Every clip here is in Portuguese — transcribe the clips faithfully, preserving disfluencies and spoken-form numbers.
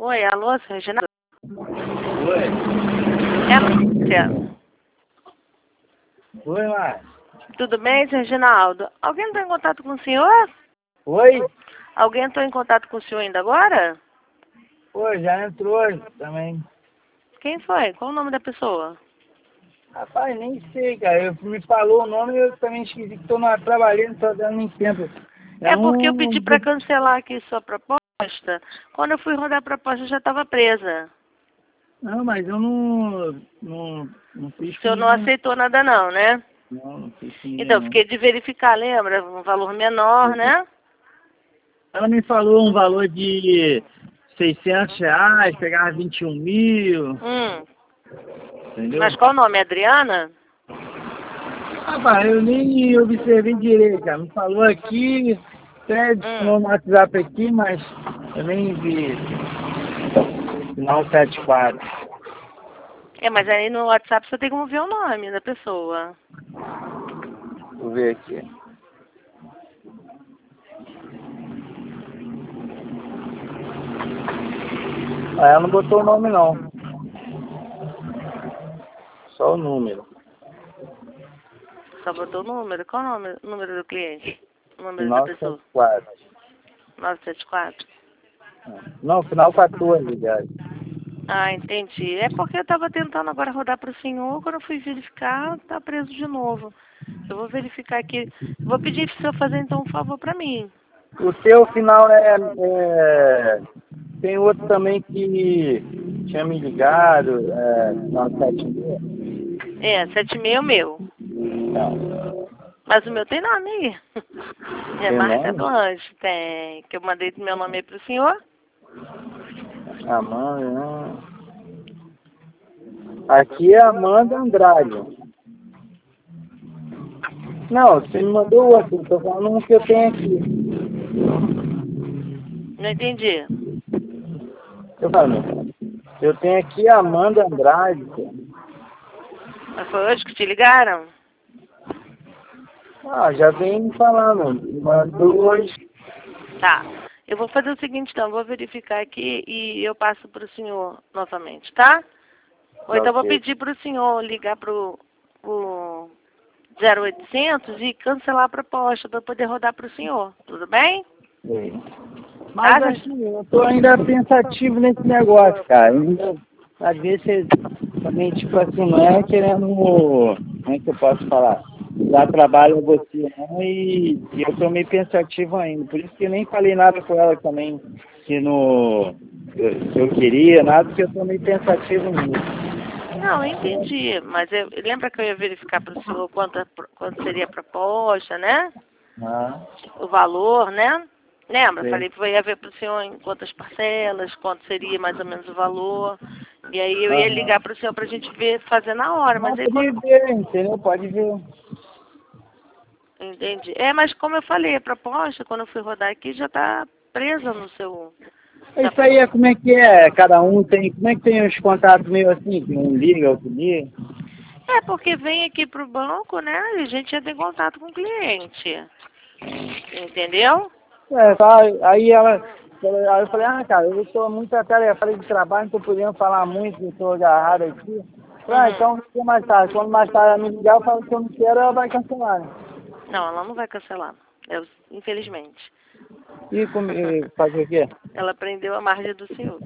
Oi, alô, Reginaldo? Oi. É a Márcia. Oi, Márcia. Tudo bem, seu Reginaldo? Alguém entrou em contato com o senhor? Oi? Alguém entrou em contato com o senhor ainda agora? Oi, já entrou também. Quem foi? Qual o nome da pessoa? Rapaz, nem sei, cara. Eu, me falou o nome e eu também esqueci que estou trabalhando, estou dando nem tempo. É porque eu não... pedi para cancelar aqui sua proposta. Quando eu fui rodar a proposta, eu já estava presa. Não, mas eu não, não, não fiz O com senhor não ninguém. aceitou nada não, né? Não, não fiz com ninguém, Então, não. fiquei de verificar, lembra? Um valor menor, né? Ela me falou um valor de seiscentos reais, pegava vinte e um mil, Hum. entendeu? Mas qual o nome? Adriana? Rapaz, eu nem observei direito, cara. Me falou aqui, até Hum. no WhatsApp aqui, mas eu nem vi. Final setenta e quatro. É, mas aí no WhatsApp você tem como ver o nome da pessoa. Vou ver aqui. Ah, ela não botou o nome não. Só o número. Só botou o número. Qual o nome, o número do cliente? O número da Final setenta pessoa? e quatro. novecentos e setenta e quatro. Não, final quatorze, aliás. Ah, entendi. É porque eu estava tentando agora rodar para o senhor, quando eu fui verificar, está preso de novo. Eu vou verificar aqui. Vou pedir para o senhor fazer então um favor para mim. O seu final é, é... Tem outro também que tinha me ligado, é, final sete mil. É, sete e meio é o meu. Não. Mas o meu tem nome aí. É Tem Márcia nome? do Anjo, tem. Que eu mandei meu nome aí para o senhor. Amanda, não. Aqui é Amanda Andrade. Não, você me mandou outro, tô falando um que eu tenho aqui. Não entendi. Eu falo, eu tenho aqui a Amanda Andrade. Mas foi hoje que te ligaram? Ah, já vem me falando. Mandou hoje. Tá. Eu vou fazer o seguinte então, vou verificar aqui e eu passo para o senhor novamente, tá? Ou então vou Ok. pedir para o senhor ligar para o zero oitocentos e cancelar a proposta para poder rodar para o senhor. Tudo bem? Sim. Mas Tá? assim, eu tô ainda pensativo nesse negócio, cara. Ainda, pra ver se também, tipo assim, não é querendo. Como é que eu posso falar? Dar trabalho a você, não, e, e eu tô meio pensativo ainda. Por isso que eu nem falei nada com ela também, que no. eu- Se eu queria, nada, porque eu tô meio pensativo nisso. Não, eu entendi. Mas eu, lembra que eu ia verificar para o senhor quanto, quanto seria a proposta, né? Ah, O valor, né? Lembra? sim. Falei que eu ia ver para o senhor em quantas parcelas, quanto seria mais ou menos o valor. E aí eu ia Aham. ligar para o senhor para a gente ver, fazer na hora. Mas Mas aí pode quando... ver, entendeu? Pode ver. Entendi. É, mas como eu falei, a proposta, quando eu fui rodar aqui, já está presa no seu... na- Isso aí é como é que é, cada um tem, como é que tem os contatos meio assim, que um liga, outro liga? É, porque vem aqui pro banco, né? E a gente entra em contato com o cliente. Entendeu? É, tá, aí ela, aí eu falei, ah, cara, eu estou muito atarefado de trabalho, não estou podendo falar muito, estou agarrado aqui. Falei, ah, Uhum. então fica mais tarde, quando mais tarde ela me ligar, eu falo que eu não quero, ela vai cancelar, né? Não, ela não vai cancelar. Eu, infelizmente. E como, e fazer o quê? Ela prendeu a margem do senhor.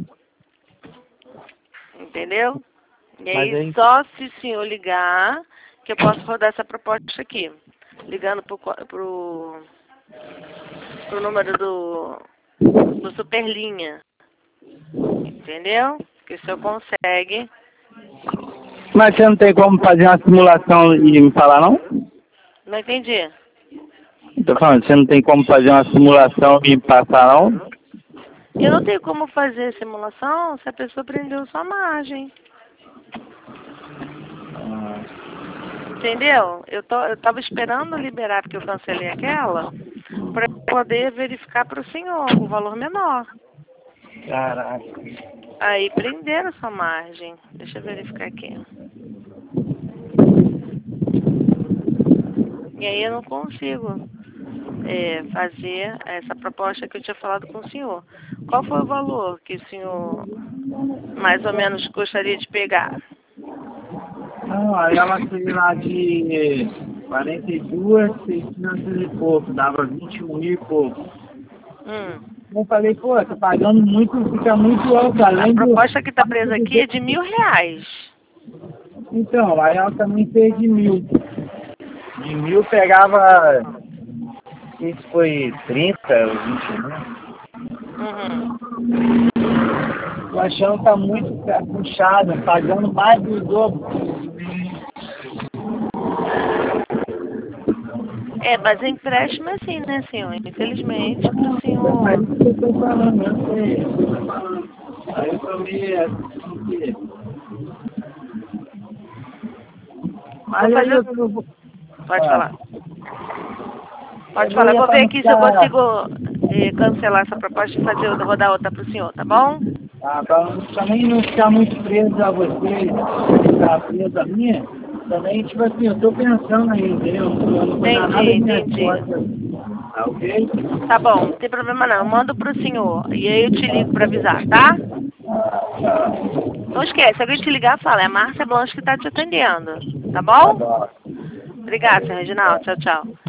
Entendeu? E Mas aí, aí, só se o senhor ligar, que eu posso rodar essa proposta aqui. Ligando pro, co- pro, pro número do, do Superlinha. Entendeu? Que o senhor consegue. mas você não tem como fazer uma simulação e me falar, não? Não entendi. Tô falando, você não tem como fazer uma simulação e me passar, não? Eu não tenho como fazer simulação se a pessoa prendeu sua margem. Entendeu? Eu, tô, eu tava esperando liberar, porque eu cancelei aquela, para poder verificar para o senhor o valor menor. Caraca. Aí prenderam sua margem. Deixa eu verificar aqui. E aí eu não consigo é, fazer essa proposta que eu tinha falado com o senhor. Qual foi o valor que o senhor mais ou menos gostaria de pegar? Não, aí ela fez lá de quarenta e duas, seiscentos e pouco, dava vinte e um mil e pouco. Hum. Eu falei, pô, tá pagando muito, fica muito alto, além A do... proposta que está presa aqui é de mil reais. Então, aí ela também fez de mil. De mil pegava, não sei se foi trinta ou vinte e um. Uhum. O achando que tá muito puxado, pagando mais do dobro. É, mas empréstimo é assim, né, senhor? Infelizmente, para o senhor... Mas isso que eu tô falando, eu sei. Aí eu tomei assim que... Mas Vou aí fazer... eu vou... Pode Ah, falar. Pode eu falar. ia Vou pra ver não aqui se eu ficar... consigo eh, cancelar essa proposta e fazer outra, rodar outra para o senhor, tá bom? Ah, pra também não ficar muito preso a vocês, ficar preso a minha, também, tipo assim, eu tô pensando aí, entendeu? Eu não vou dar nada Entendi, de minhas entendi. costas, tá ok? Tá bom, não tem problema não. Eu mando pro senhor. E aí eu te ligo pra avisar, tá? Não esquece, se alguém te ligar, fala. É a Márcia Blanche que tá te atendendo. Tá Tá bom? bom. Obrigada, senhor Reginaldo. Tchau, tchau.